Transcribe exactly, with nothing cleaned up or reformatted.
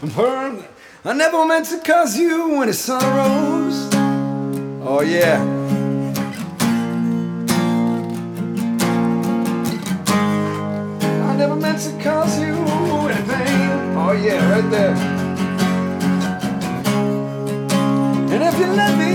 confirmed. I never meant to cause you any sorrows. Oh yeah. I never meant to cause you any pain. Oh yeah, right there. And if you let me